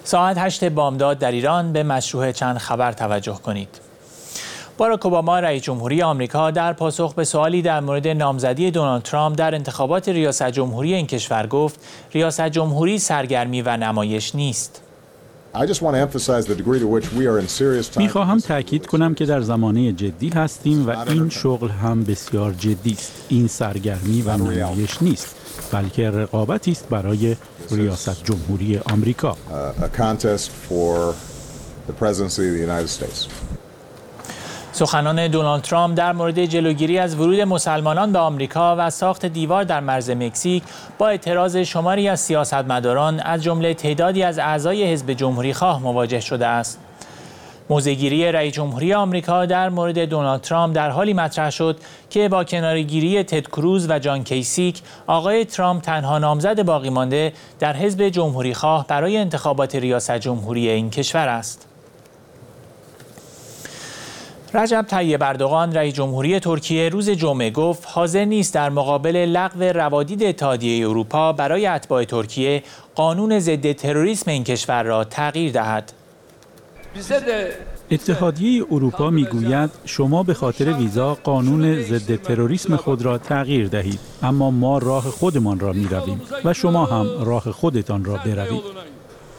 ساعت 8 بامداد در ایران به مشروع چند خبر توجه کنید. باراک اوباما رئیس جمهوری آمریکا در پاسخ به سوالی در مورد نامزدی دونالد ترامپ در انتخابات ریاست جمهوری این کشور گفت ریاست جمهوری سرگرمی و نمایش نیست. میخواهم تأکید کنم که در زمانه جدی هستیم و این شغل هم بسیار جدی است. این سرگرمی و نمایش نیست، بلکه رقابتی است برای ریاست جمهوری آمریکا. سخنان دونالد ترامپ در مورد جلوگیری از ورود مسلمانان به آمریکا و ساخت دیوار در مرز مکزیک با اعتراض شماری از سیاستمداران از جمله تعدادی از اعضای حزب جمهوری‌خواه مواجه شده است. موضع‌گیری رئیس جمهوری آمریکا در مورد دونالد ترامپ در حالی مطرح شد که با کناره‌گیری تد کروز و جان کیسیک، آقای ترامپ تنها نامزد باقی مانده در حزب جمهوری‌خواه برای انتخابات ریاست جمهوری این کشور است. رجب طیب اردوغان رئیس جمهوری ترکیه روز جمعه گفت حاضر نیست در مقابل لغو روادید اتحادیه اروپا برای اتباع ترکیه قانون ضد تروریسم این کشور را تغییر دهد. اتحادیه اروپا میگوید شما به خاطر ویزا قانون ضد تروریسم خود را تغییر دهید، اما ما راه خودمان را میرویم و شما هم راه خودتان را بروید.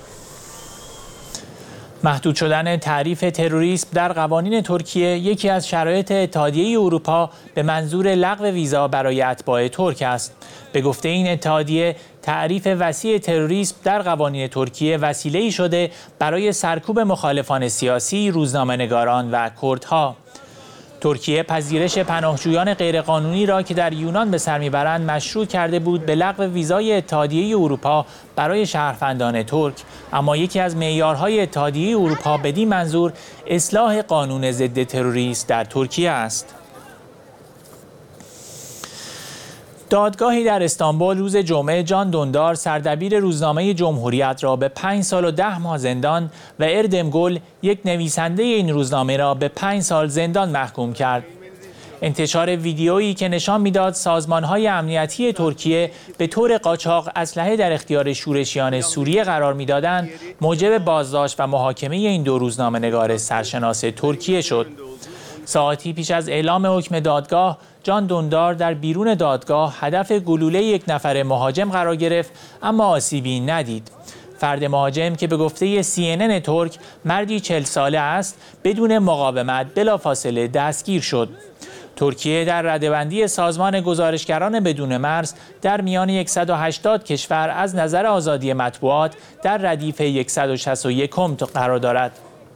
محدود شدن تعریف تروریسم در قوانین ترکیه یکی از شرایط اتحادیه اروپا به منظور لغو ویزا برای اتباع ترک است. به گفته این اتحادیه، تعریف وسیع تروریسم در قوانین ترکیه وسیله‌ای شده برای سرکوب مخالفان سیاسی، روزنامه‌نگاران و کردها. ترکیه پذیرش پناهجویان غیرقانونی را که در یونان به سر میبرند مشروع کرده بود به لغو ویزای اتحادیه اروپا برای شهروندان ترک، اما یکی از معیارهای اتحادیه اروپا بدین منظور اصلاح قانون ضد تروریسم در ترکیه است. دادگاهی در استانبول روز جمعه جان دوندار سردبیر روزنامه جمهوریت را به 5 سال و 10 ماه زندان و اردم گل یک نویسنده این روزنامه را به 5 سال زندان محکوم کرد. انتشار ویدیویی که نشان میداد سازمان‌های امنیتی ترکیه به طور قاچاق اسلحه در اختیار شورشیان سوریه قرار می‌دادند، موجب بازداشت و محاکمه این دو روزنامه‌نگار سرشناس ترکیه شد. ساعتی پیش از اعلام حکم دادگاه، جان دوندار در بیرون دادگاه هدف گلوله یک نفر مهاجم قرار گرفت، اما آسیبی ندید. فرد مهاجم که به گفته CNN ترک مردی 40 ساله است، بدون مقاومت بلافاصله دستگیر شد. ترکیه در رده‌بندی سازمان گزارشگران بدون مرز در میان 180 کشور از نظر آزادی مطبوعات در ردیف 161 قرار دارد.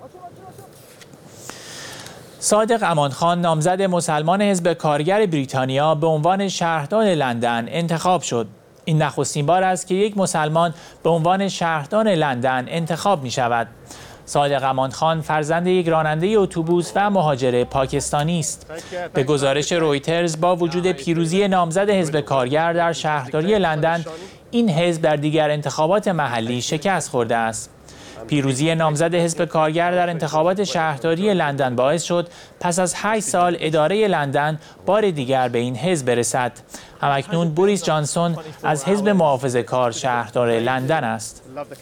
صادق امانخان نامزد مسلمان حزب کارگر بریتانیا به عنوان شهردار لندن انتخاب شد. این نخستین بار است که یک مسلمان به عنوان شهردار لندن انتخاب می شود. صادق امانخان فرزند یک راننده اتوبوس و مهاجر پاکستانی است. به گزارش رویترز با وجود پیروزی نامزد حزب کارگر در شهرداری لندن، این حزب در دیگر انتخابات محلی شکست خورده است. پیروزی نامزد حزب کارگر در انتخابات شهرداری لندن باعث شد پس از 8 سال اداره لندن بار دیگر به این حزب برسد. همکنون بوریس جانسون از حزب محافظه‌کار شهردار لندن است.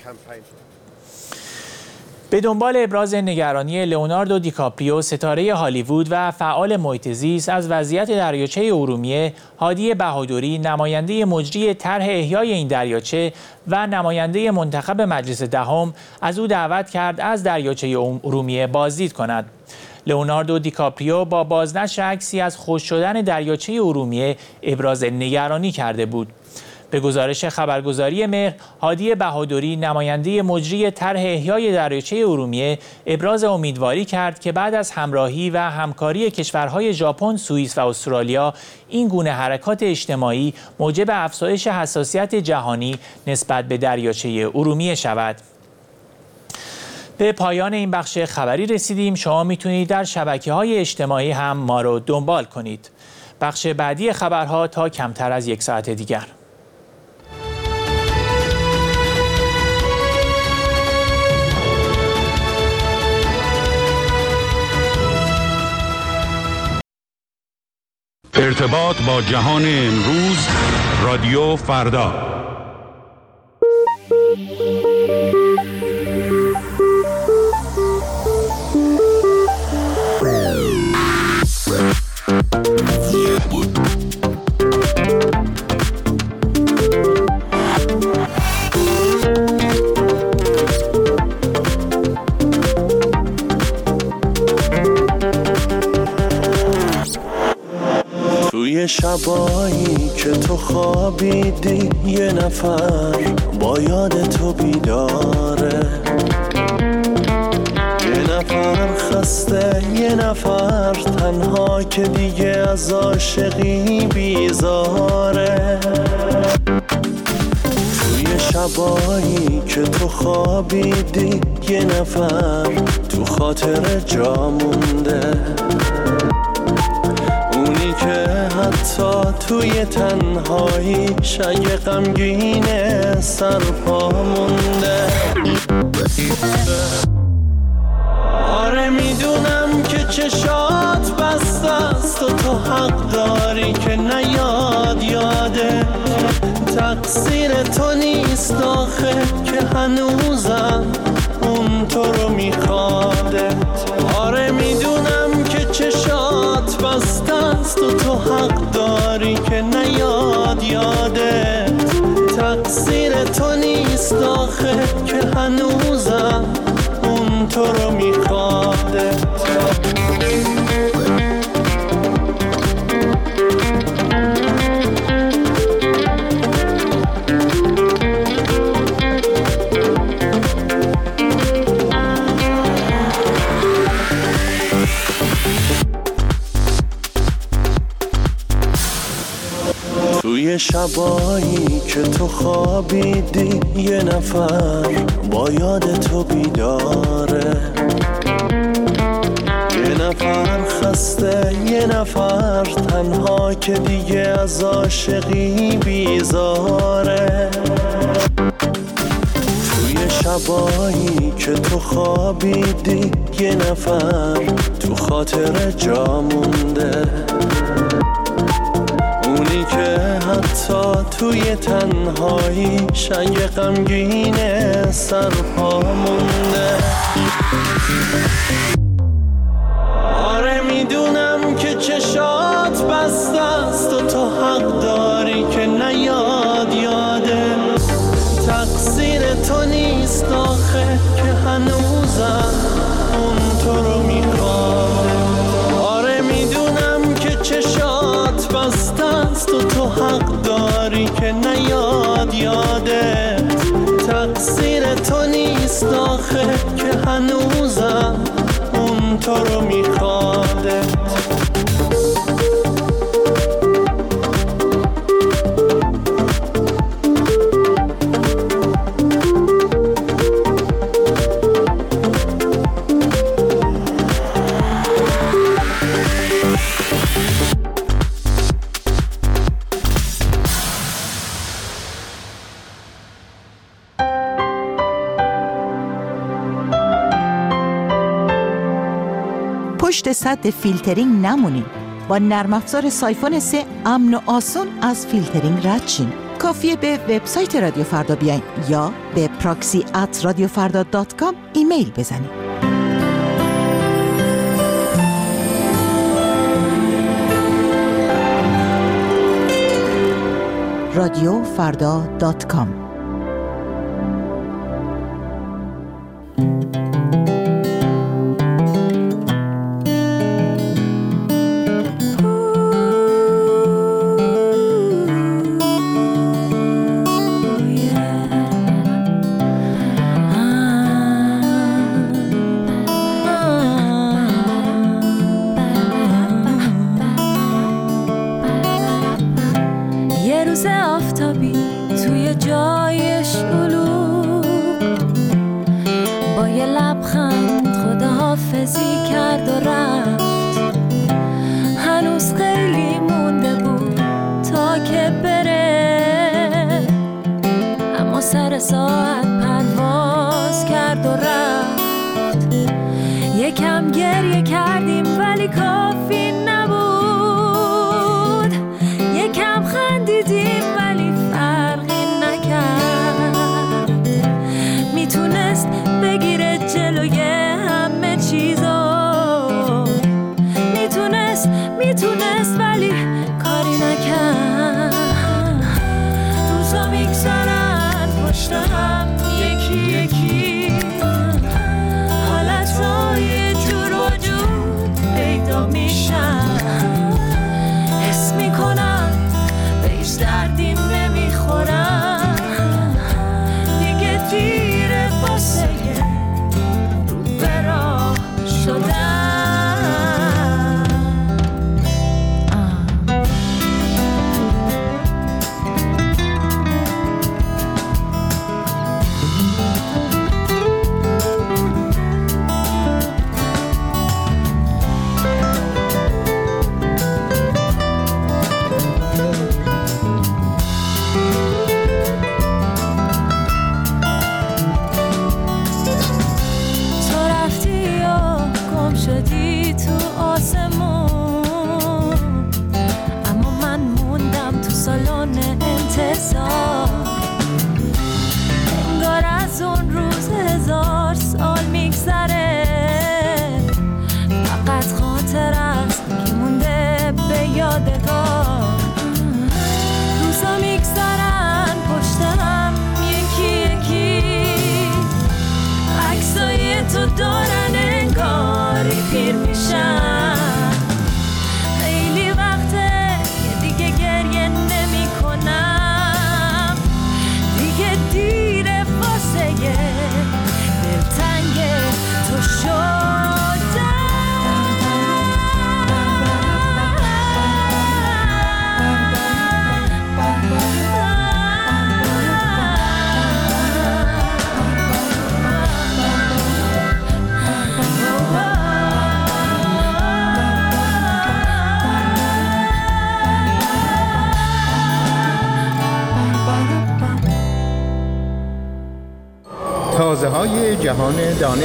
به دنبال ابراز نگرانی لئوناردو دیکاپریو ستاره هالیوود و فعال محیط زیست از وضعیت دریاچه ارومیه، هادی بهادری نماینده مجری طرح احیای این دریاچه و نماینده منتخب مجلس دهم از او دعوت کرد از دریاچه ارومیه بازدید کند. لئوناردو دیکاپریو با بازنشر عکسی از خشک شدن دریاچه ارومیه ابراز نگرانی کرده بود. به گزارش خبرگزاری مهر، هادی بهادری نماینده مجری طرح احیای دریاچه ارومیه ابراز امیدواری کرد که بعد از همراهی و همکاری کشورهای ژاپن، سوئیس و استرالیا، این گونه حرکات اجتماعی موجب افزایش حساسیت جهانی نسبت به دریاچه ارومیه شود. به پایان این بخش خبری رسیدیم. شما میتونید در شبکه‌های اجتماعی هم ما رو دنبال کنید. بخش بعدی خبرها تا کمتر از 1 ساعت دیگر. ارتباط با جهان امروز، رادیو فردا. توی شبایی که تو خوابیدی یه نفر با یاد تو بیداره، یه نفر خسته، یه نفر تنها که دیگه از عاشقی بیزاره. توی شبایی که تو خوابیدی یه نفر تو خاطر جا مونده، اونی که حتی توی تنهاییش اگه غمگینه سرپا مونده. آره میدونم که چشات بسته است و تو حق داری که نیاد یاده، تقصیر تو نیست آخه که هنوزم اون تو رو میخواده. آره میدونم که چشات بسته است و تو حق داری که نیاد یاده، تقصیر تو نیست آخه که هنوزم اون تو رو میخواده. توی شبایی که تو خوابیدی یه نفر با یاد تو بیداره، یه نفر خسته، یه نفر تنها که دیگه از عاشقی بیزاره. توی شبایی که تو خوابیدی یه نفر تو خاطر جا مونده، اونی که حتی توی تنهاییش اگه غمگینه سرپا مونده. آره میدونم که چشات بسته است و تو حق داری که نیاد یاده، تقصیر تو نیست آخه که هنوزم اون تو رو میخواده. آره میدونم که چشات بسته است و تو حق داری که نیاد یاده، تقصیر تو نیست آخه که هنوزم اون تو رو میخواده. پشت سد فیلترینگ نمونین. با نرم افزار سایفون 3 امن و آسون از فیلترینگ رد شین. کافیه به وبسایت رادیو فردا بیاین یا به proxy@radiofarda.com ایمیل بزنین. radiofarda.com. حس میکنم دردیم نمیخورم، دیگه دیره واسه رو به راه شدن. شدی تو آسمون، اما من موندم تو سالن انتظار. انگار از اون روز 1000 سال میگذره، فقط خاطر است که مونده به یادگار. روزا میگذرن پشت هم یکی یکی، عکسای تو دارن انگاری پیر میشن. خیلی وقته که دیگه گریه نمی کنم، دیگه دیره واسه دلتنگ تو شدم. تازه‌های جهان دانش.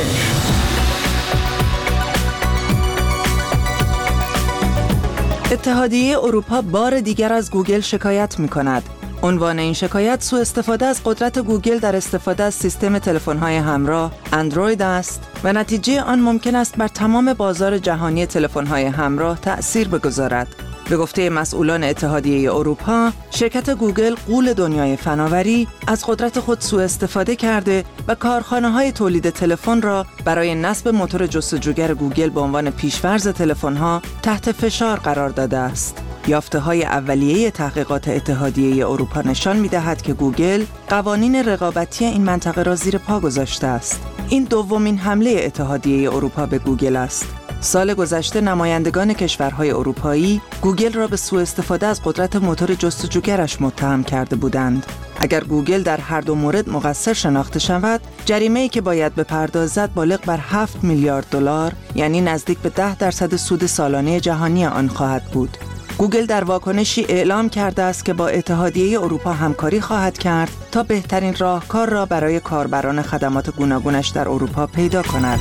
اتحادیه اروپا بار دیگر از گوگل شکایت می‌کند. عنوان این شکایت سوء استفاده از قدرت گوگل در استفاده از سیستم تلفن‌های همراه اندروید است و نتیجه آن ممکن است بر تمام بازار جهانی تلفن‌های همراه تأثیر بگذارد. به گفته مسئولان اتحادیه اروپا، شرکت گوگل غول دنیای فناوری از قدرت خود سوء استفاده کرده و کارخانه‌های تولید تلفن را برای نصب موتور جستجوگر گوگل به عنوان پیش‌فرض تلفن‌ها تحت فشار قرار داده است. یافته‌های اولیه تحقیقات اتحادیه اروپا نشان می‌دهد که گوگل قوانین رقابتی این منطقه را زیر پا گذاشته است. این دومین حمله اتحادیه اروپا به گوگل است. سال گذشته نمایندگان کشورهای اروپایی گوگل را به سوء استفاده از قدرت موتور جستجوگرش متهم کرده بودند. اگر گوگل در هر دو مورد مقصر شناخته شود، جریمه‌ای که باید بپردازد بالغ بر 7 میلیارد دلار، یعنی نزدیک به 10% سود سالانه جهانی آن خواهد بود. گوگل در واکنشی اعلام کرده است که با اتحادیه اروپا همکاری خواهد کرد تا بهترین راهکار را برای کاربران خدمات گوناگونش در اروپا پیدا کند.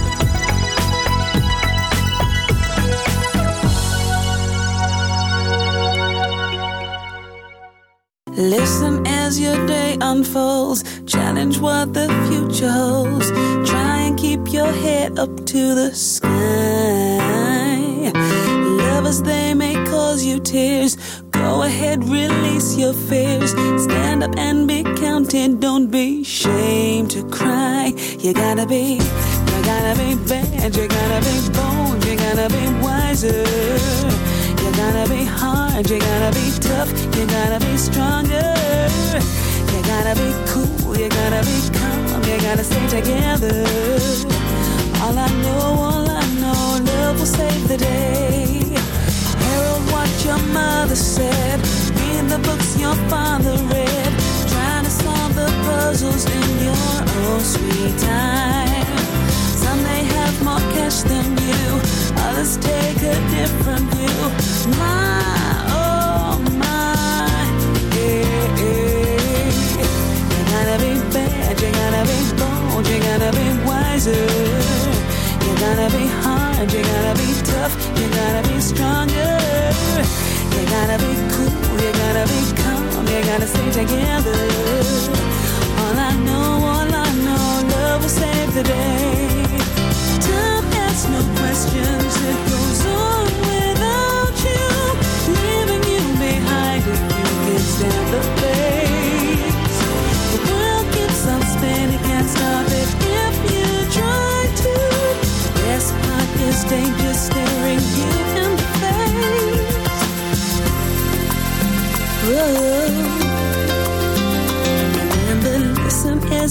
Listen as your day unfolds, challenge what the future holds, try and keep your head up to the sky. Lovers, they may cause you tears, go ahead, release your fears, stand up and be counted, don't be ashamed to cry. You gotta be bad, you gotta be bold, you gotta be wiser. You gotta be hard, you gotta be tough, you gotta be stronger. You gotta be cool, you gotta be calm, you gotta stay together. All I know, love will save the day. Herald what your mother said, read the books your father read, trying to solve the puzzles in your own sweet time. Some may have more cash than you, others take a different view. My, oh my, yeah, yeah. You gotta be bad, you gotta be bold, you gotta be wiser. You gotta be hard, you gotta be tough, you gotta be stronger. You gotta be cool, you gotta be calm, you gotta stay together. All I know, love will save the day. Time asks no questions, it goes on without you, leaving you behind if you can stand the pace. The world keeps on spinning, can't stop it if you try to. Best part is danger staring you in the face. Whoa.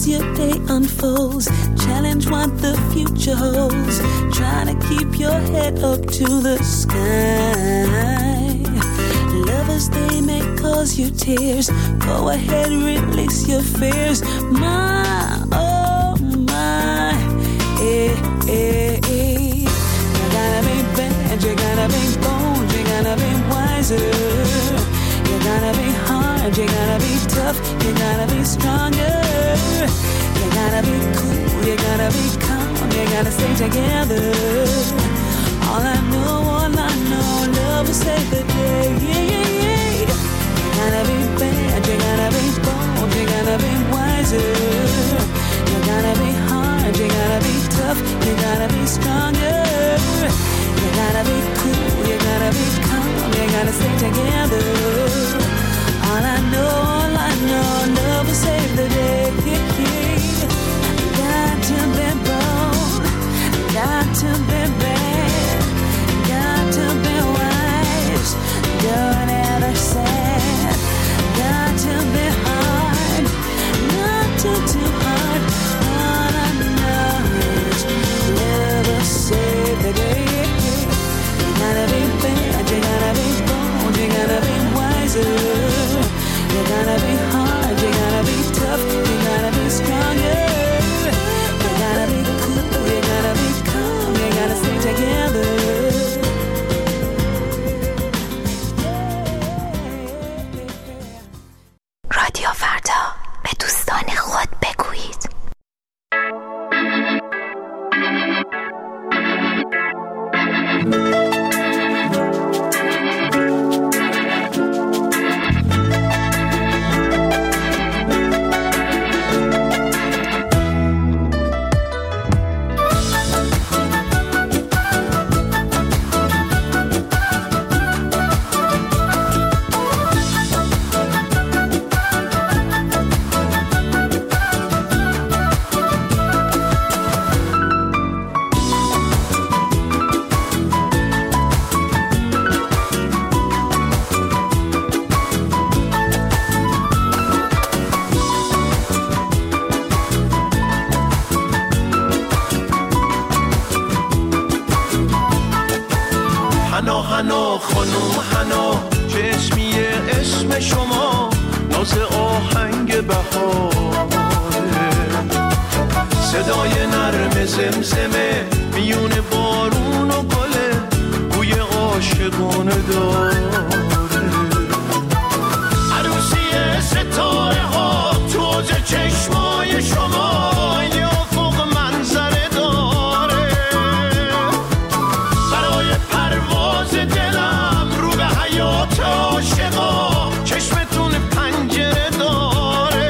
as your day unfolds. Challenge what the future holds. Trying to keep your head up to the sky. Lovers, they may cause you tears. Go ahead, release your fears. My, oh my, You gotta be bad, you gotta be bold, you gotta be wiser. You gotta be hard, you gotta be tough, you gotta be stronger. You gotta be cool, you gotta be calm, you gotta stay together. All I know, love will save the day. You gotta be bad, you gotta be bold, you gotta be wiser. You gotta be hard, you gotta be tough, you gotta be stronger. You gotta be cool, you gotta be calm, you gotta stay together. All I know, love will save the day. Got to be bold, got to be bad, got to be wise, don't ever sad. Got to be hard, not too hard. All I know is love will save the day. You gotta be bad, you gotta be bold, you gotta be wiser. You gotta be hard, you gotta be tough, you gotta be stronger. You gotta be cool, you gotta be calm, you gotta stay together. رادیو فردا، به دوستان خود بگویید. حنا خانم حنا، چشمیه اسم شما، ناز آهنگ بهاره، صدای نرم زمزمه میون بارون و گله، بوی عاشقانه داره. عروسی ستاره ها توز چشمای شما، یا فوق منظره داره. برای پرواز دلم رو به حیات عاشقا، چشمتون پنجره داره.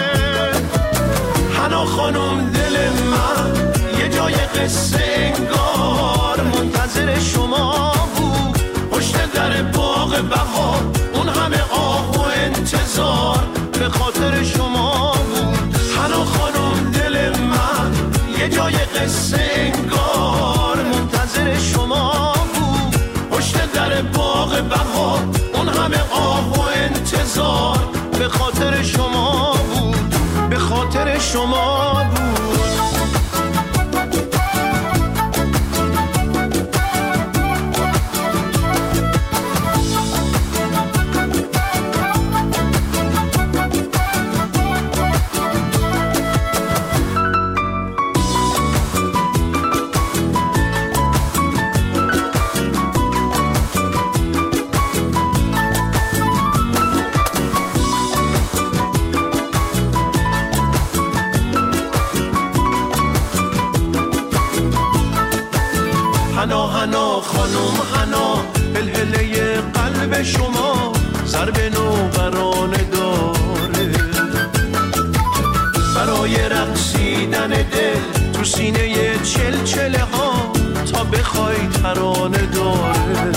حنا خانم دل من یه جای قصه انگار منتظر شما بود، پشت در باغ بهار اون همه آه و انتظار به خاطر شما بود. حنا خانم دل من یه جای قصه انگار منتظر شما بود، پشت در باغ بهار اون همه آه و انتظار به خاطر شما بود، به خاطر شما بود. حنا حنا خانم حنا، هلهله قلب شما ضرب نوبرانه داره. برای رقصیدن دل تو سینه چلچله ها تا بخوای ترانه داره.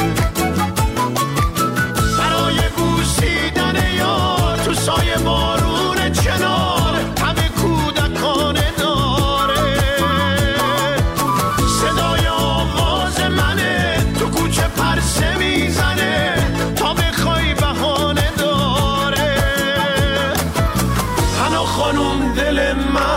برای بوسیدن یار تو سایه بارون چنار همه کودکانه داره. صدای آواز منه تو کوچه پرسه میزنه تا بخوای بهانه داره. حنا خانم دل من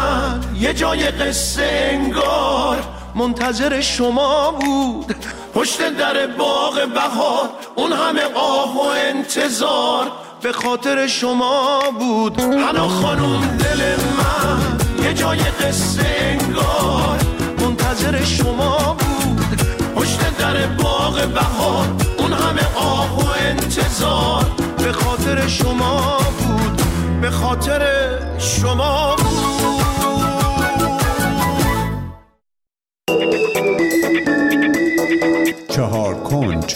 یه جای قصه انگار منتظر شما بود. پشت در باغ بهار اون همه آه و انتظار به خاطر شما بود. حنا خانوم دل من یه جای قصه انگار منتظر شما بود. پشت در باغ بهار اون همه آه و انتظار به خاطر شما بود، به خاطر شما بود. چهار کنج.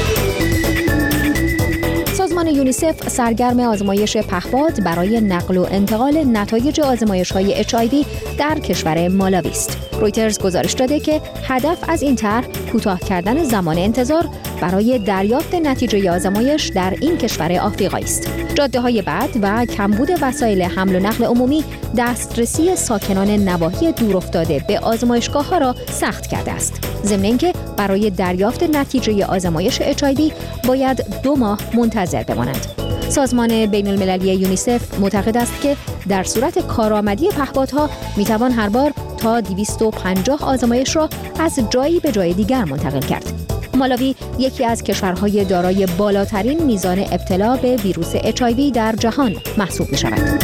سازمان یونیسف سرگرم آزمایش پهپاد برای نقل و انتقال نتایج آزمایش‌های HIV در کشور مالاوی است. رویترز گزارش داده که هدف از این طرح کوتاه کردن زمان انتظار برای دریافت نتیجه آزمایش در این کشور آفریقایی است. جاده‌های بد و کمبود وسایل حمل و نقل عمومی دسترسی ساکنان نواحی دورافتاده به آزمایشگاه‌ها را سخت کرده است. ضمن اینکه برای دریافت نتیجه آزمایش HIV باید 2 ماه منتظر بمانند. سازمان بین‌المللی یونیسف معتقد است که در صورت کارآمدی پهپادها میتوان هر بار تا 250 آزمایش را از جایی به جای دیگر منتقل کرد. مالاوی یکی از کشورهای دارای بالاترین میزان ابتلا به ویروس HIV در جهان محسوب می‌شود.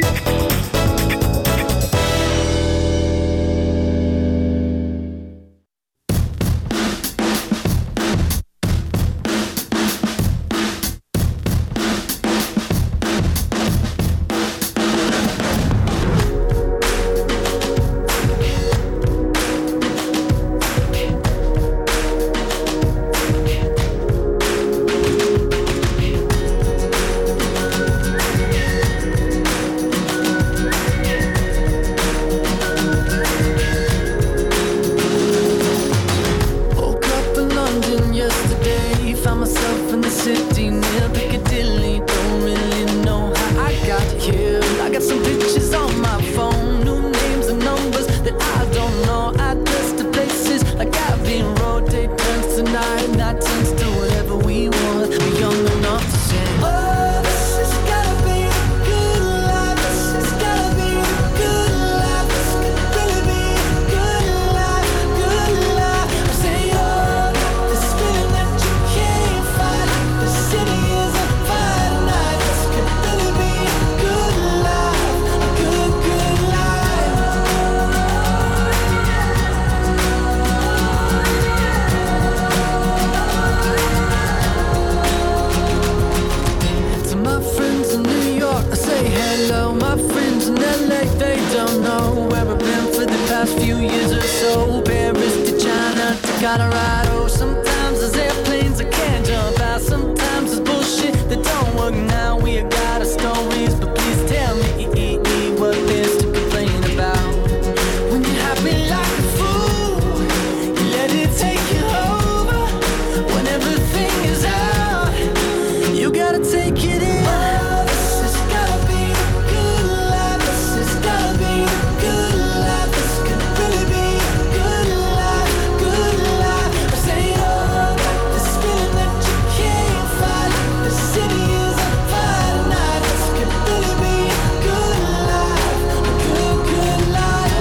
Colorado. Sometimes there's airplanes I can't jump out. Sometimes there's bullshit that don't work. Now we got our stories, but please tell me what there's to complain about. When you're happy like a fool, you let it take you over. When everything is out, you gotta take it in. Oh, this has gotta be a good life. This has gotta be a good life. This could really be a good life, good life. I say, oh, got this feeling that you can't fight. The city is on fire tonight. This could really be a good life, a good life.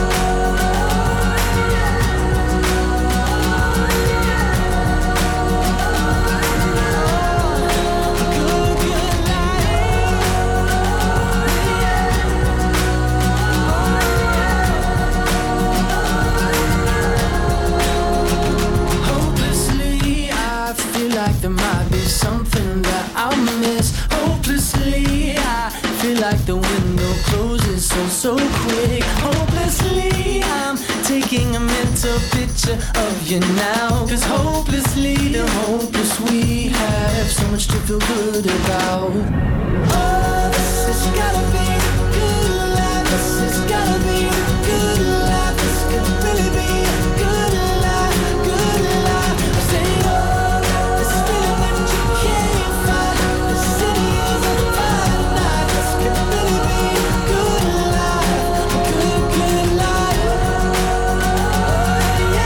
Hopelessly, I feel like there might be something that I'll miss. Hopelessly, I feel like the window closes so quick. Hopelessly, I'm taking a mental picture of you now. 'Cause hopelessly, the hopeless we have so much to feel good about. Oh, this has gotta be a good life. This has gotta be a good life. This could really be a good life, good life. I say, oh, got this feeling that you can't fight. The city is on fire tonight. This could really be a good life, a good life. Yeah,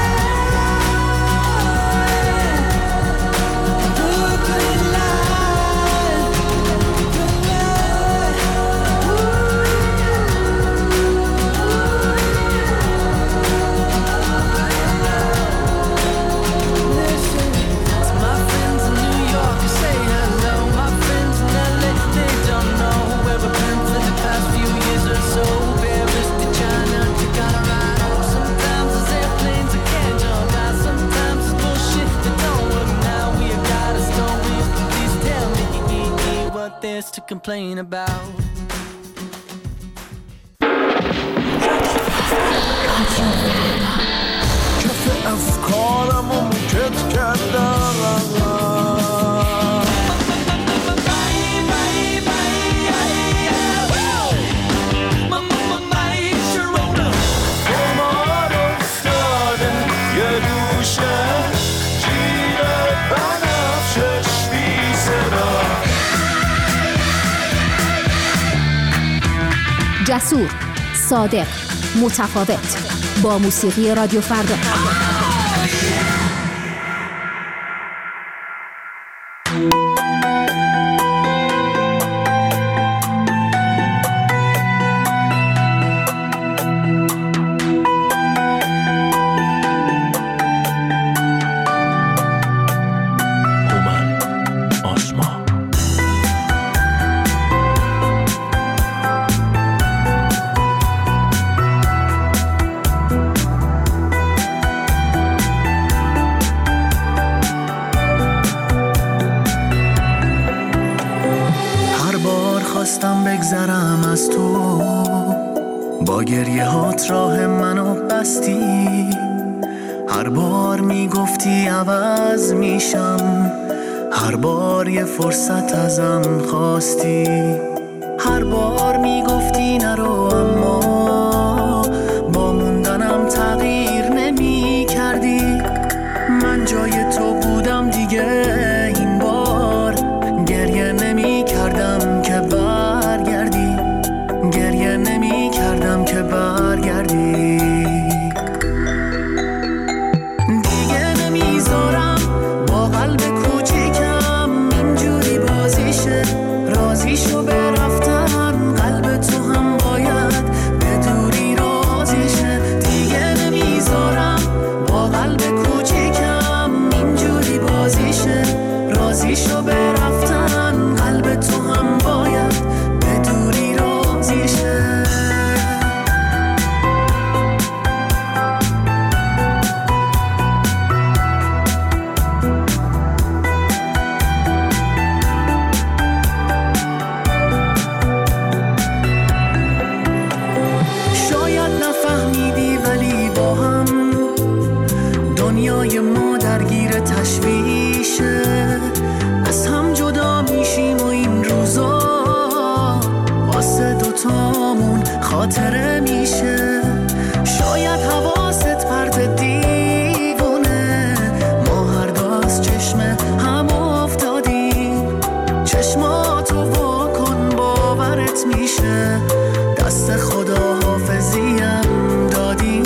a good life, good life. list to complain about. کف افکارمو موکت کردم جسور، صادق، متفاوت، با موسیقی رادیو فردا. بگذرم از تو، با گریه هات راه منو بستی. هر بار میگفتی عوض میشم، هر بار یه فرصت ازم خواستی. هر بار میگفتی نرو، اما با موندنم تغییر نمی کردی. من جای تو بودم دیگه، این بار گریه نمی کردم که برگردی، گریه نمی کردم که برگردی. دیگه نمیذارم با قلب کوچیکم اینجوری بازیشه، رازیشو برفتن قلب تو هم باید به دوری رازیشه. دیگه نمیذارم با قلب کوچیکم اینجوری بازیشه، رازیشو برفتن قلب تو هم باید به دوری رازیشه. شاید نفهمیدی ولی با هم دنیای ما درگیر تشویشه. از هم جدا میشیم و این روزا واسه دوتامون خاطره میشه. شاید حواست پرت دیوونه، ما هر دو از چشم هم افتادیم. چشماتو واکن باورت میشه، دست خدا حافظیم دادیم.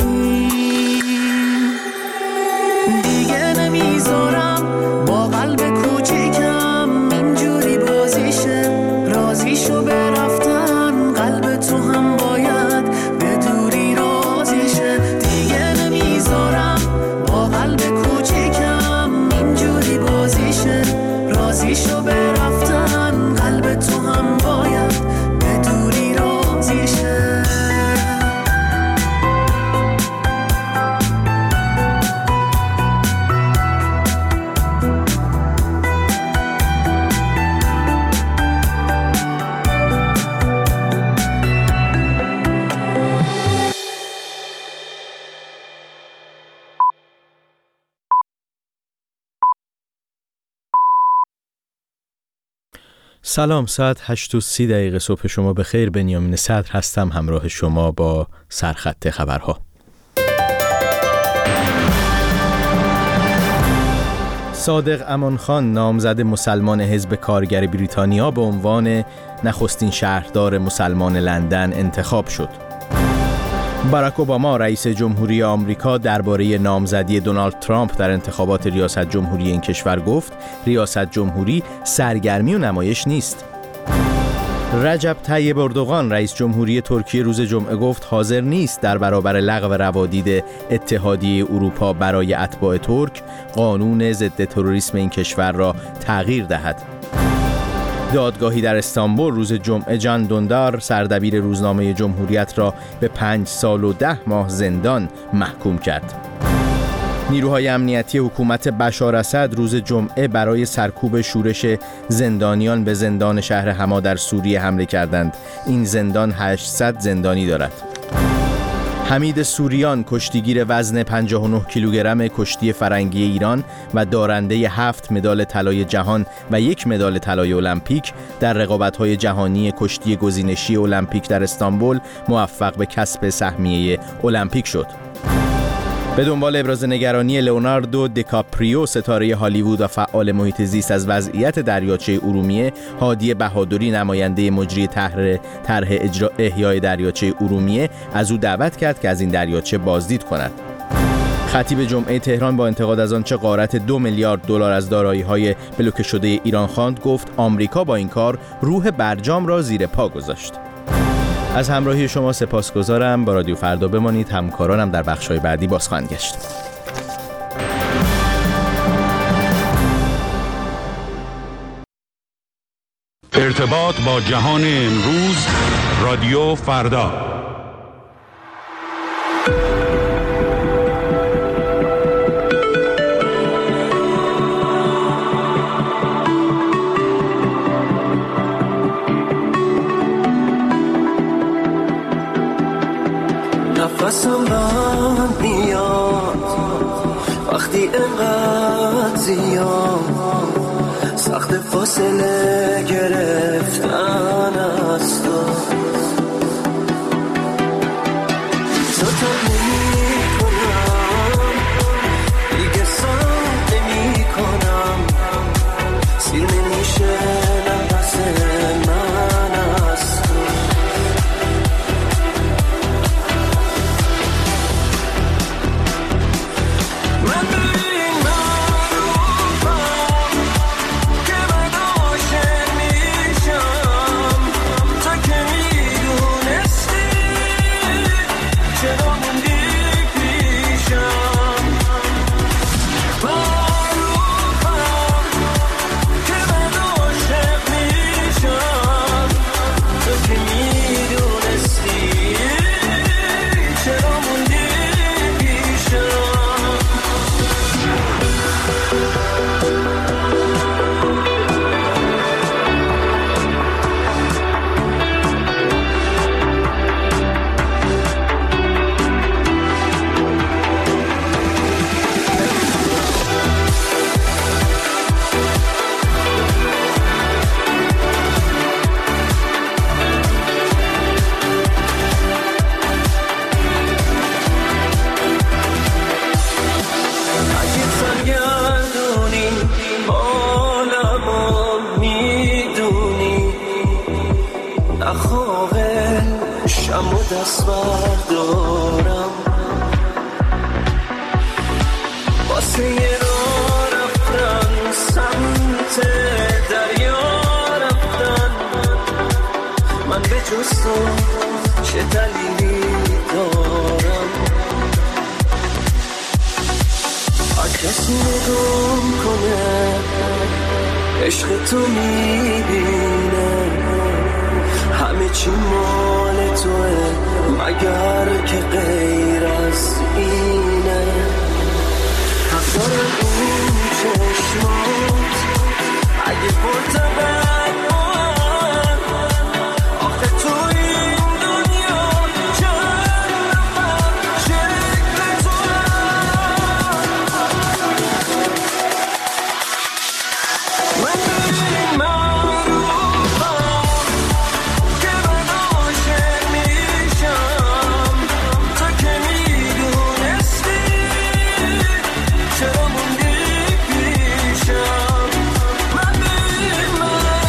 دیگه نمیذارم با قلب کوچیکم اینجوری بازیشه، رازیشو برفتن قلب تو هم باید به دوری رازیشه. دیگه نمیذارم با قلب کوچیکم اینجوری بازیشه، رازیشو برفتن قلب تو هم باید به دوری رازیشه. سلام، ساعت 8:30 صبح شما بخیر. بنیامین صدر هستم، همراه شما با سرخط خبرها. صادق امانخان نامزد مسلمان حزب کارگر بریتانیا به عنوان نخستین شهردار مسلمان لندن انتخاب شد. باراک اوباما رئیس جمهوری آمریکا درباره نامزدی دونالد ترامپ در انتخابات ریاست جمهوری این کشور گفت ریاست جمهوری سرگرمی و نمایش نیست. رجب طیب اردوغان رئیس جمهوری ترکیه روز جمعه گفت حاضر نیست در برابر لغو روادید اتحادیه اروپا برای اتباع ترک قانون ضد تروریسم این کشور را تغییر دهد. دادگاهی در استانبول روز جمعه جان دوندار سردبیر روزنامه جمهوریت را به 5 سال و 10 ماه زندان محکوم کرد. نیروهای امنیتی حکومت بشار اسد روز جمعه برای سرکوب شورش زندانیان به زندان شهر حما در سوریه حمله کردند. این زندان 800 زندانی دارد. حمید سوریان، کشتیگیر وزن 59 کیلوگرم کشتی فرنگی ایران و دارنده 7 مدال طلای جهان و 1 مدال طلای المپیک در رقابت‌های جهانی کشتی گزینشی المپیک در استانبول موفق به کسب سهمیه المپیک شد. به دنبال ابراز نگرانی لئوناردو دیکاپریو، ستاره هالیوود و فعال محیط زیست از وضعیت دریاچه ارومیه، هادی بهادری، نماینده مجری طرح احیای دریاچه ارومیه، از او دعوت کرد که از این دریاچه بازدید کند. خطیب جمعه تهران با انتقاد از آنچه غارت 2 میلیارد دلار از دارایی‌های بلوکه شده ایران خواند، گفت آمریکا با این کار روح برجام را زیر پا گذاشت. از همراهی شما سپاسگزارم. با رادیو فردا بمانید. همکارانم در بخش‌های بعدی باز خواهند گشت. ارتباط با جهان امروز، رادیو فردا. نفسم بند میاد وقتی اینقدر زیاد، سخت فاصله گرفتن از تو نمی کنم دیگه، سم نمی کنم، سیر نمیشه نفس من از تو. دست بردارم واسه یه راه رفتن، سمت دریا رفتن، من به جز تو چه دلیلی دارم؟ هر کسی نگم کنه عشق تو میبینه، همه چی مال توه مگر که غیر از اینه. حق دارم اون چشمات اگه پرتبت باید، آخه تو این دنیا چند نفر شکل تو من ببین معروفم که من عاشق میشم، تو که میدونستی چرا موندی پیشم. من ببین معروفم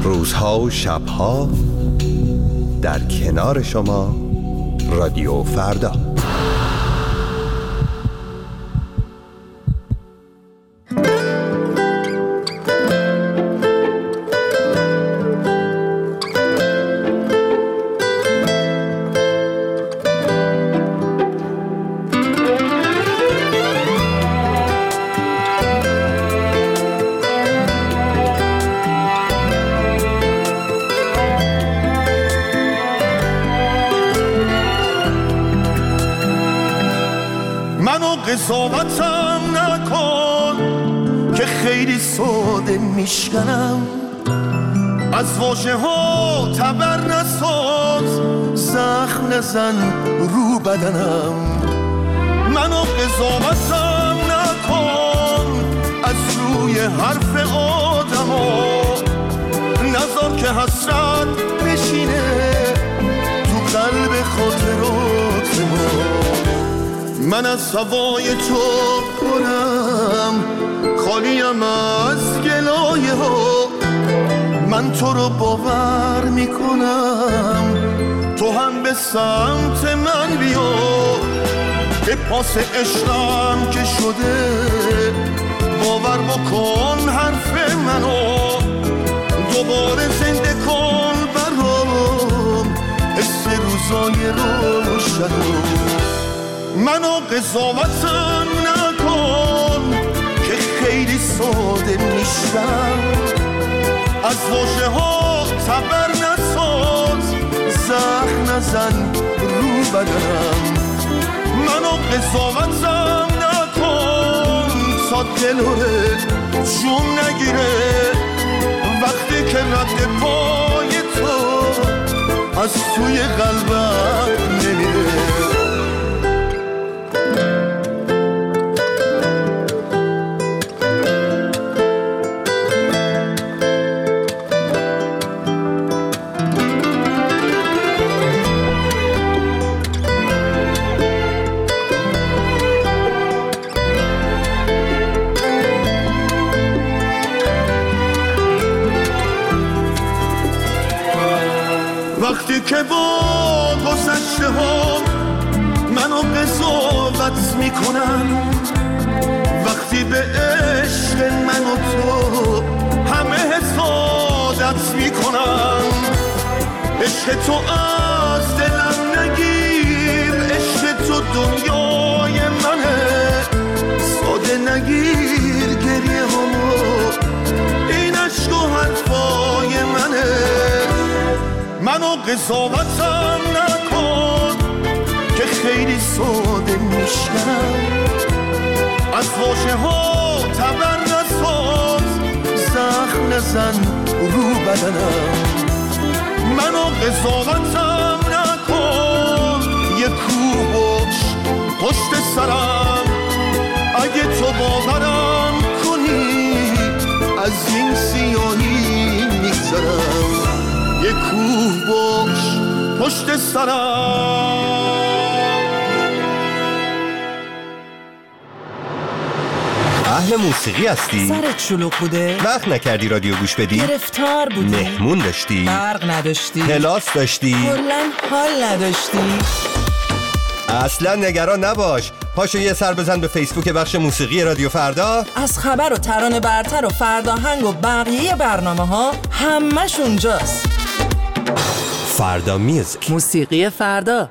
روزها و شبها در کنار شما رادیو فردا. قضاوتم نکن که خیلی ساده میشکنم، از واژه ها تبر نساز، زخم نزن رو بدنم. منو قضاوتم نکن از روی حرف آدم ها، نذار که حسرت بشینه تو قلب خاطرات ما. من از هوای تو پرم، خالیم از گلایه ها، من تو رو باور میکنم، تو هم به سمت من بیا، به پاس عشقم که شده باور بکن حرف منو، دوباره زنده کن برام حس روزای روشنو. منو قضاوتم نکن که خیلی ساده میشم، از واژه ها تبر نساز، زخم نزن رو بدنم. منو قضاوتم نکن تا دلوره جون نگیره، وقتی که رد پای تو از توی قلبم نمیره. وقتی که با گذشته ها منو قضاوت میکنن، وقتی به عشق من و تو همه حسادت میکنن، عشق تو از دلم نگیر، عشق تو دنیای منه، ساده نگیر گریه همو، این عشق و حرفای منه. منو قضاوتم نکن که خیلی ساده میشکنم، از واژه ها تبر نساز، زخم نزن رو بدنم. منو قضاوتم نکن یه کوه باش پشت سرم، اگه تو باورم کنی از این سیاهی میگذرم. یه کوه باش پشت سرم. اهل موسیقی هستی؟ سرت شلوغ بوده؟ وقت نکردی رادیو گوش بدی؟ گرفتار بودی؟ مهمون داشتی؟ برق نداشتی؟ کلاس داشتی؟ کلاً حال نداشتی؟ اصلا نگران نباش، پاشو یه سر بزن به فیسبوک بخش موسیقی رادیو فردا. از خبر و ترانه برتر و فرداهنگ و بقیه برنامه ها همش اونجاست. فردا میوزیک، موسیقی فردا.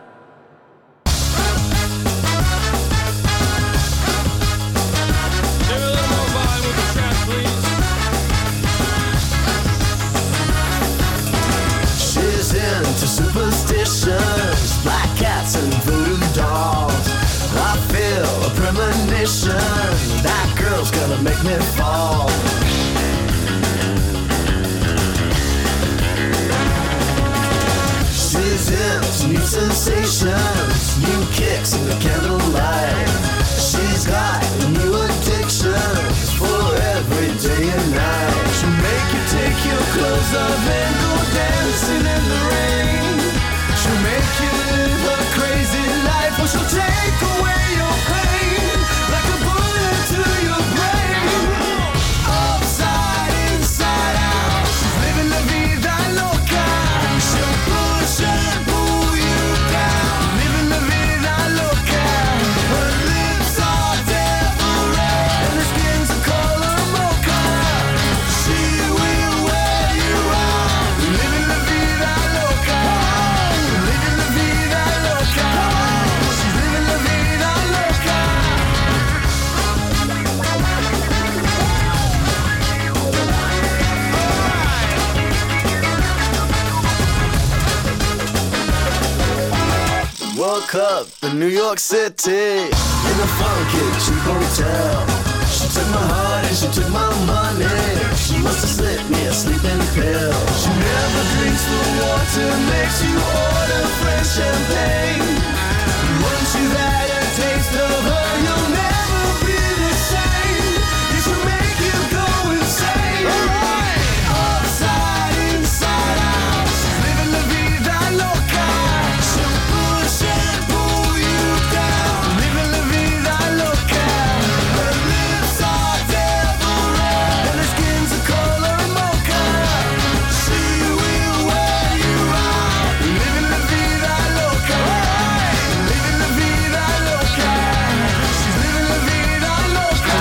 Superstitions, black cats and voodoo dolls. I feel a premonition, that girl's gonna make me fall. She's into new sensations, new kicks in the candlelight. She's got new addictions for every day and night. She'll make you take your clothes off and go dancing in the rain. She'll make you live a crazy life, or she'll take away your pain like a bullet to your brain. Upside, inside out, she's living the vida. up in New York City in a funky cheap hotel. She took my heart and she took my money. She must have slipped me a sleeping pill. She never drinks the water, makes you order French champagne. Once you've had a taste of her, you'll never be the same. It should make you go insane. Alright, upside, inside out. She's living la vida loca. She'll push and pull you down. Living la vida loca. Her lips are devil red and her skin's a color mocha. She will wear you out. Living la vida loca. Living la vida loca. She's living la vida loca.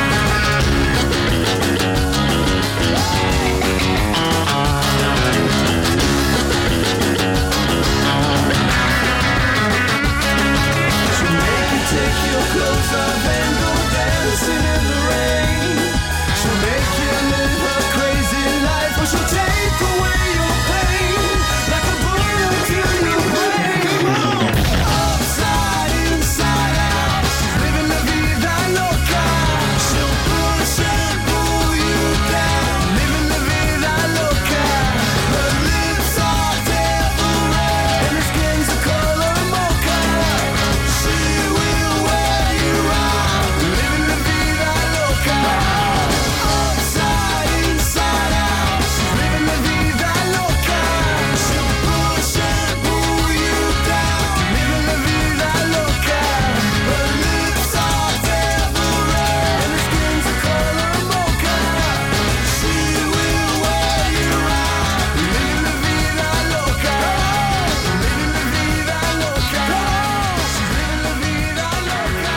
She'll make you take your clothes off and go dancing in the rain. She'll make you live her crazy life, or she'll take away your pain like a bullet to your brain. Upside, inside out. She's living la vida loca. She'll push and pull you down. Living la vida loca. Her lips are devil red and her skin's a color mocha. She will wear you out. Living la vida loca. Upside, inside out. She's living la vida loca. She'll push and pull you down. Living la vida loca. Her lips are devil red and her skin's a color mocha. She will wear you out. Living la vida loca. Living la vida loca. She's living la vida loca.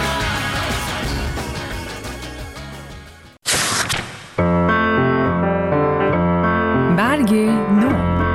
برگ نو.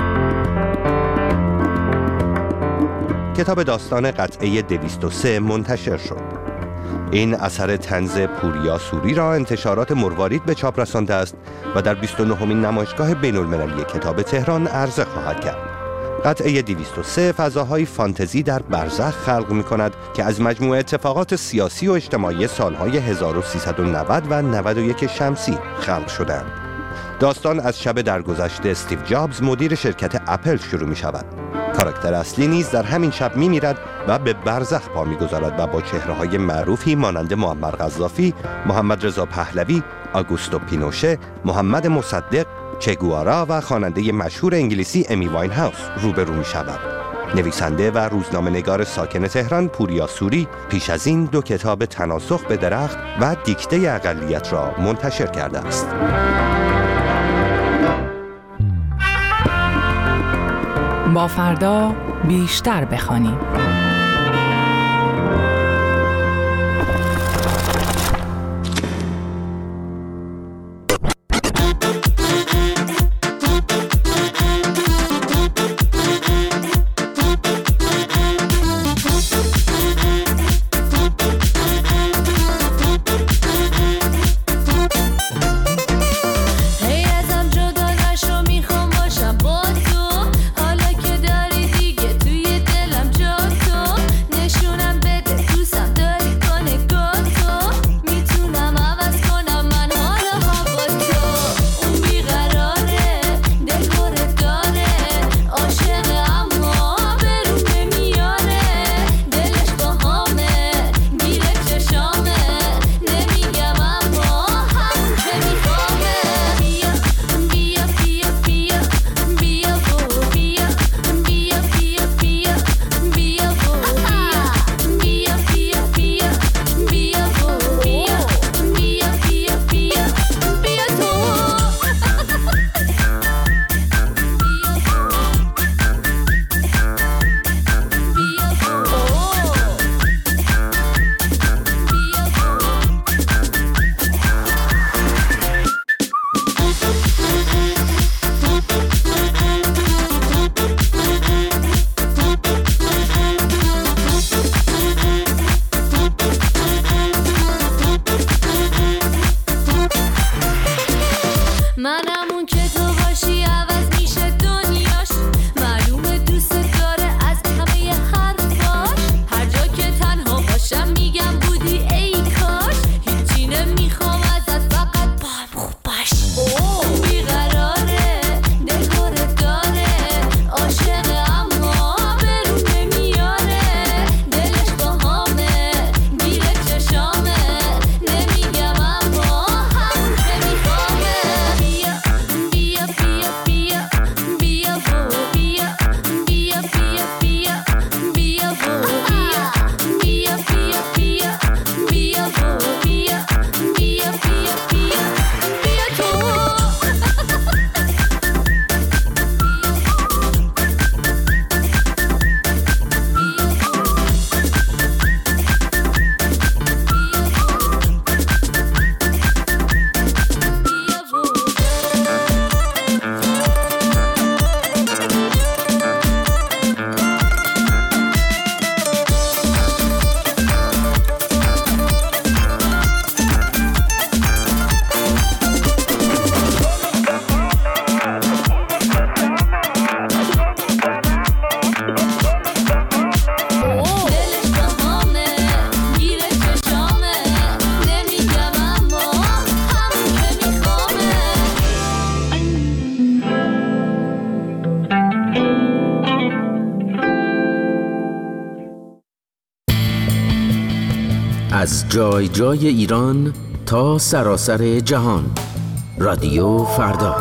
کتاب داستان قطعه 203 منتشر شد. این اثر طنز پوریا سوری را انتشارات مروارید به چاپ رسانده است و در 29مین نمایشگاه بین‌المللی کتاب تهران عرضه خواهد کرد. قطعه 203 فضاهای فانتزی در برزخ خلق می‌کند که از مجموعه اتفاقات سیاسی و اجتماعی سالهای 1390 و 91 شمسی خلق شدند. داستان از شب درگذشت استیو جابز مدیر شرکت اپل شروع می شود. کاراکتر اصلی نیز در همین شب می میرد و به برزخ پا می گذارد و با چهره‌های معروفی مانند معمر قذافی، محمد رضا پهلوی، آگوستو پینوشه، محمد مصدق، چگوارا و خواننده مشهور انگلیسی امی واین هاوس روبرو می شود. نویسنده و روزنامه‌نگار ساکن تهران پوریا سوری پیش از این 2 کتاب تناسخ به درخت و دیکته اقلیت را منتشر کرده است. با فردا بیشتر بخوانیم. حالا که داری دیگه توی دلم جا تو از جای جای ایران تا سراسر جهان. رادیو فردا.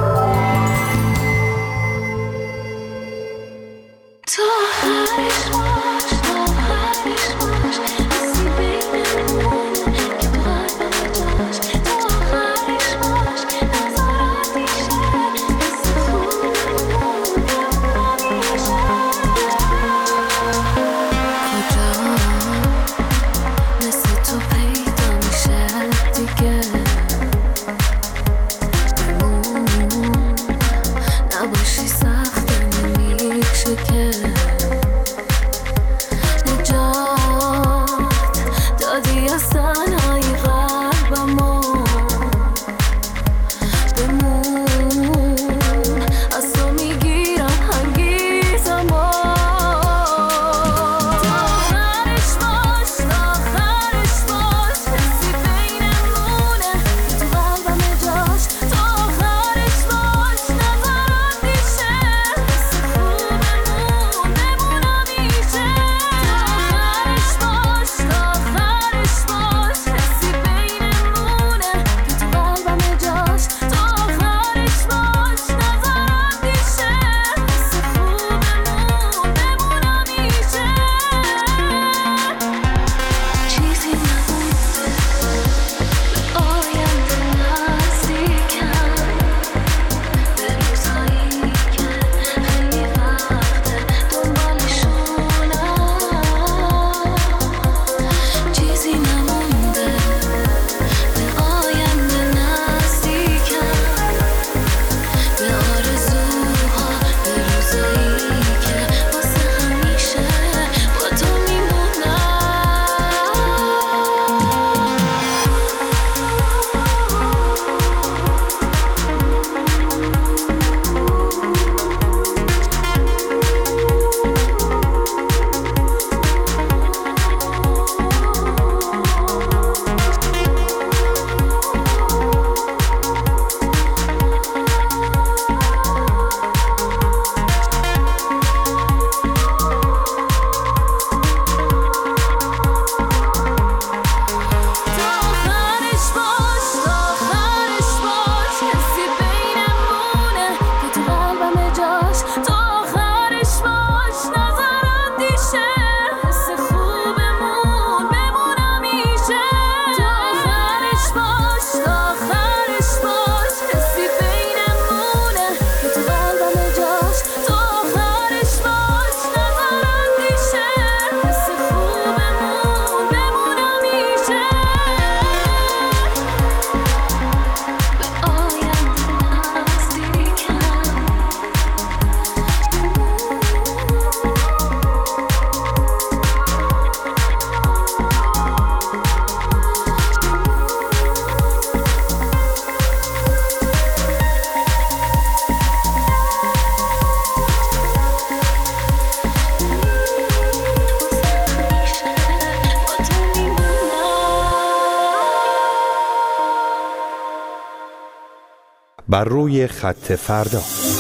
بر روی خط فردا.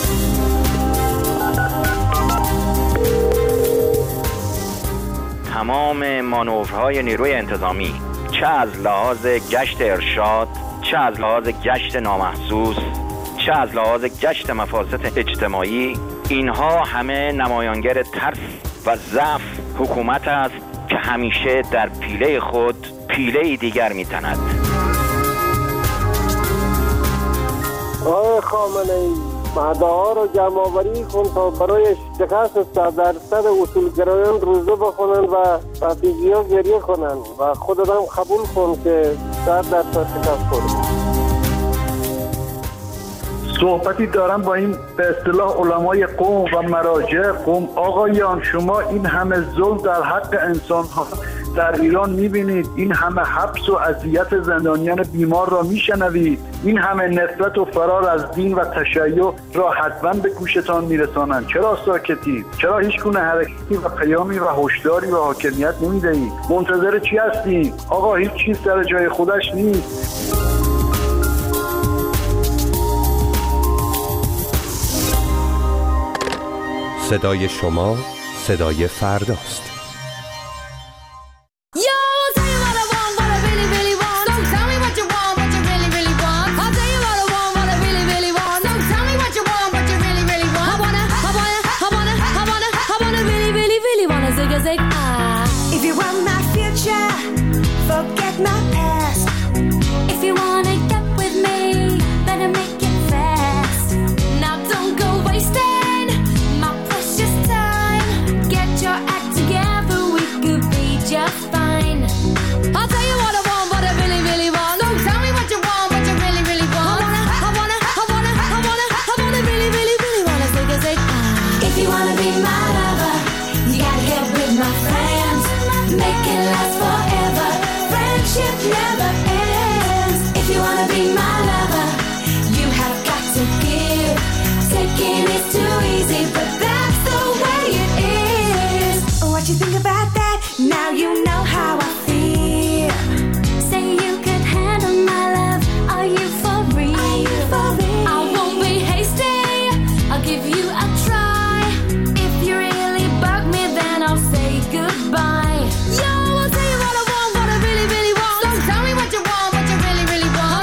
تمام مانورهای نیروی انتظامی، چه از لحاظ گشت ارشاد، چه از لحاظ گشت نامحسوس، چه از لحاظ گشت مفاسد اجتماعی، اینها همه نمایانگر ترس و ضعف حکومت است که همیشه در پیله خود پیله دیگر می‌تند. آقای خامنه‌ای، مدعا رو جمع‌آوری کن تا برای شکست 100% اصولگرایان روزه بخونن و رفیقی‌ها گریه کنن و خودت هم قبول کن که 100% شکست خورد. صحبتی دارم با این به اصطلاح علمای قوم و مراجع قوم. آقایان، شما این همه ظلم در حق انسان‌ها در ایران می‌بینید، این همه حبس و اذیت زندانیان بیمار را می‌شنوید، این همه نفرت و فرار از دین و تشیع را حتما به گوشتان میرسانند. چرا ساکتید؟ چرا هیچ گونه حرکتی و پیامی و هشداری و حاکمیت نمی‌دهید؟ منتظر چی هستید؟ آقا هیچ چیز سر جای خودش نیست. صدای شما صدای فرداست. Yo, tell you what I want. my past. If you wanna get with me, better make it fast. Now don't go wasting my precious time. Get your act together, we could be just fine. I'll tell you what I want, what I really, really want. Don't tell me what you want, what you really, really want. I wanna really, really, really wanna say, if you wanna be my lover, you gotta get with my friends. Make it last forever. Friendship never ends. If you wanna be my lover, you have got to give. Taking is too easy, but that's the way it is. What you think about that? Now you know how I feel. Say you could handle my love. Are you for real? I won't be hasty. I'll give you a try. If you really bug me, then I'll say goodbye. Yo, I'll tell you what I want, what I really, really want. Don't tell me what you want, what you really, really want.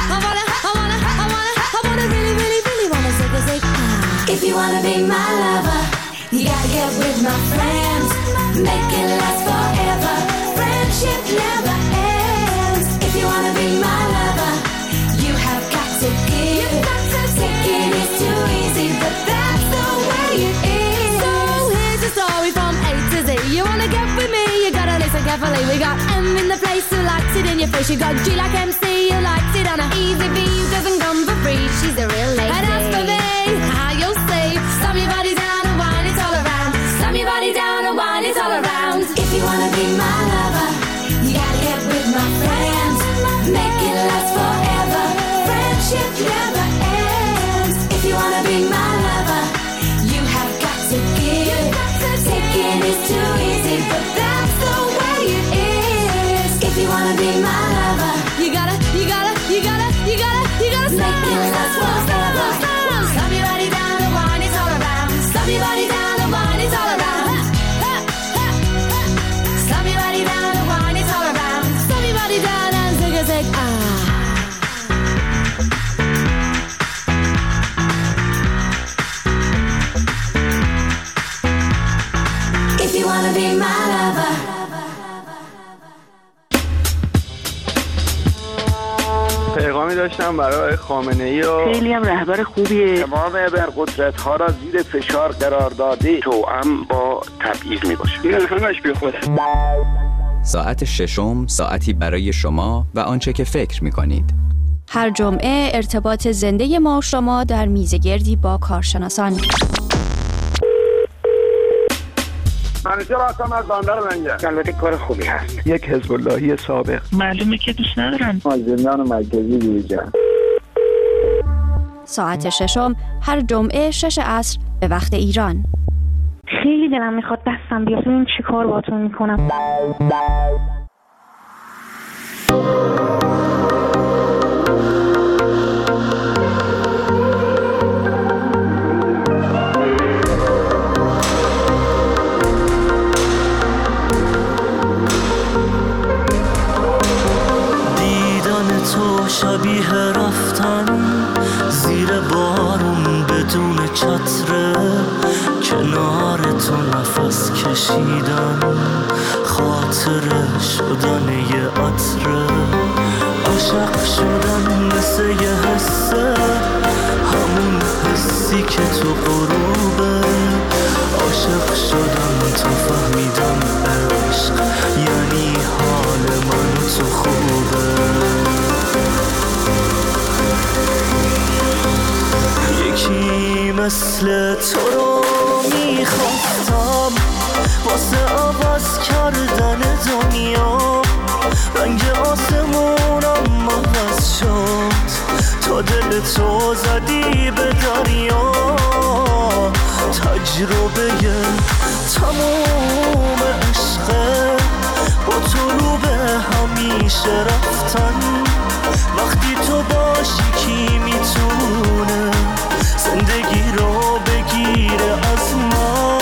I wanna really, really, really wanna say, if you wanna be my lover, you gotta get with my friends. Make it last forever. Friendship never ends. If you wanna be my lover, you have got to give. Taking is too easy, but that's the way it is. So here's a story from A to Z. You wanna get with me, you gotta listen carefully. We got M in the place who likes it in your face. You got G like MC who likes it on a easy V who doesn't come for free. She's a real lady. And as for me, how you'll say, slam your body down and wine it all around. Slam your body down and wine it all around. If you wanna be my lover, you gotta get with my friends. Make it last forever. Friendship never ends. If you wanna be my lover, you have got to give. Taking is too easy, but that's the way it is. If you wanna be my lover, you gotta make it last forever. Slam your body down and wine it all around. Slam your body down and wine it all around. Slam your body down and wine it all around. Slam your body down and zig ah. If you wanna be my lover. پیغامی داشتم برای خامنه‌ای و خیلی هم رهبر خوبیه. تمام ابرقدرت‌ها را زیر فشار قرار داده. توأم با تبعیض میباشه. این همش بی خوده. ساعت ششم ساعتی برای شما و آنچه که فکر می‌کنید. هر جمعه ارتباط زنده ما و شما در میزگردی با کارشناسان. منیجر هستم از بندر منجر. البته کار خوبی هست. یک حزب اللهی سابق. معلومه که دوست ندارن. از زندان مرکزی بیرون. ساعت ششم هر جمعه 6 عصر به وقت ایران. خیلی دلم میخواد دستم بیاد. این چی کار باتون میکنم؟ تو شبیه رفتن زیر بارون بدون چتره، کنار تو نفس کشیدن، خاطره شدن یه عطره، عاشق شدن مثل یه حسه، همون حسی که تو غروبه، عاشق شدن تا فهمیدم عشق یعنی حال من تو خوبه. یکی مثل تو رو میخواستم واسه عوض کردن دنیا، رنگ آسمونم عوض شد تا دل تو زدی به دریا، تجربه تموم عشقه با تو رو به همیشه رفتن، وقتی تو باشی کی میتونه زندگی رو بگیره از من.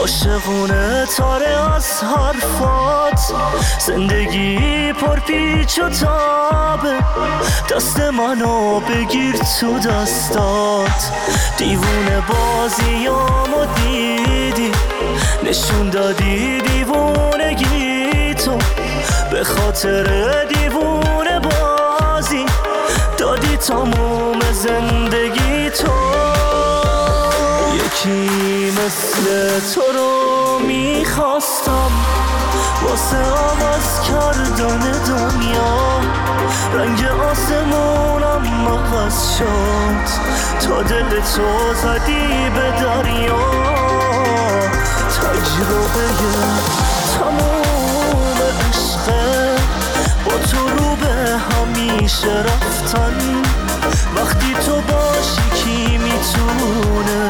عاشقونه تاره از حرفات، زندگی پر پیچ و تابه، دست منو بگیر تو دستات. دیوونه بازیامو دیدی، نشون دادی دیوونگی تو، به خاطر دیوونه بازی دادی تموم زندگی تو. یکی مثل تو رو میخواستم واسه آواز کردن دنیا، رنگ آسمونم عوض شد تا دل تو زدی به دریا. تجربه تموم عشقه با تو رو به همیشه رفتن، وقتی تو باشی کی میتونه